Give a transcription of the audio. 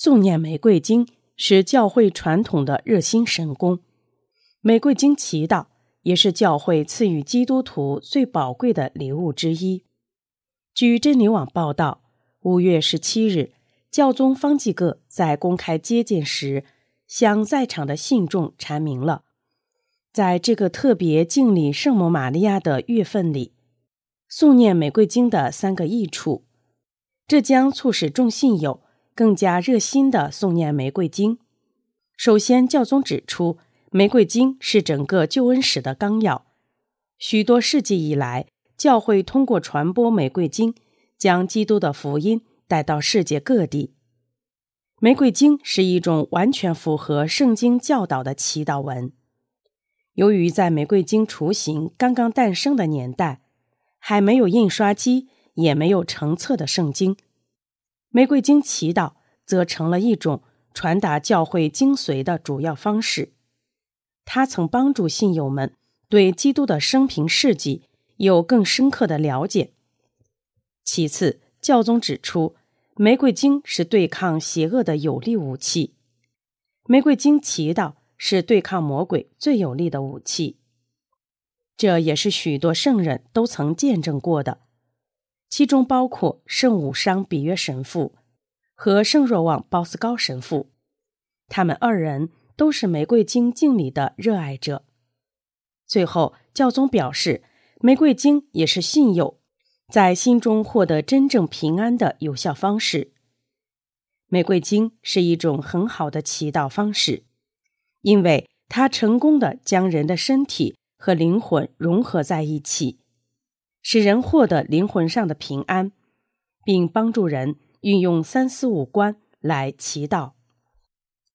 诵念玫瑰经是教会传统的热心神功，玫瑰经祈祷也是教会赐予基督徒最宝贵的礼物之一。据真理网报道，5月17日，教宗方济各在公开接见时，向在场的信众阐明了，在这个特别敬礼圣母玛利亚的月份里，诵念玫瑰经的3个益处，这将促使众信友更加热心地诵念玫瑰经。首先，教宗指出，玫瑰经是整个救恩史的纲要。许多世纪以来，教会通过传播玫瑰经，将基督的福音带到世界各地。玫瑰经是一种完全符合圣经教导的祈祷文。由于在玫瑰经雏形刚刚诞生的年代，还没有印刷机，也没有成册的圣经，玫瑰经祈祷则成了一种传达教会精髓的主要方式。它曾帮助信友们对基督的生平事迹有更深刻的了解。其次，教宗指出，玫瑰经是对抗邪恶的有力武器。玫瑰经祈祷是对抗魔鬼最有力的武器。这也是许多圣人都曾见证过的，其中包括圣武商比约神父和圣若望鲍斯高神父，他们2人都是玫瑰经敬礼的热爱者。最后，教宗表示，玫瑰经也是信友在心中获得真正平安的有效方式。玫瑰经是一种很好的祈祷方式，因为它成功地将人的身体和灵魂融合在一起，使人获得灵魂上的平安，并帮助人运用3、4、5观来祈祷。